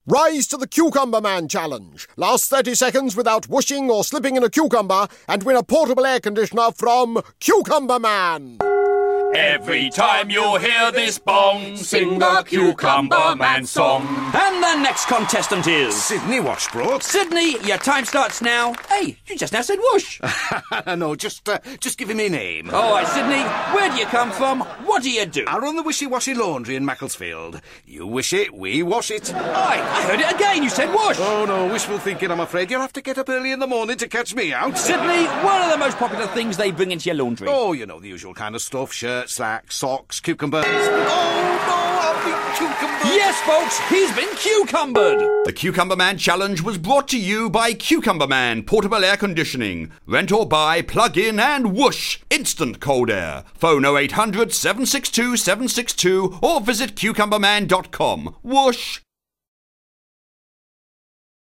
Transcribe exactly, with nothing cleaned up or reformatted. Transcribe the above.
Rise to the Cucumber Man Challenge. Last thirty seconds without whooshing or slipping in a cucumber and win a portable air conditioner from Cucumber Man. Every time you hear this bong, sing the Cucumber Man song. And the next contestant is... Sydney Washbrook. Sydney, your time starts now. Hey, you just now said whoosh. No, just uh, just give him my name. All right, Sydney, where do you come from? What do you do? I run the Wishy Washy Laundry in Macclesfield. You wish it, we wash it. Aye, I heard it again. You said whoosh. Oh, no, wishful thinking, I'm afraid. You'll have to get up early in the morning to catch me out. Sydney, what are the most popular things they bring into your laundry? Oh, you know, the usual kind of stuff. Shirts, slacks, socks, cucumbers. Oh, no, I've been cucumbered. Yes, folks, he's been cucumbered. The Cucumber Man Challenge was brought to you by Cucumber Man Portable Air Conditioning. Rent or buy, plug in and whoosh, instant cold air. Phone oh eight hundred, seven six two, seven six two or visit cucumber man dot com. Whoosh.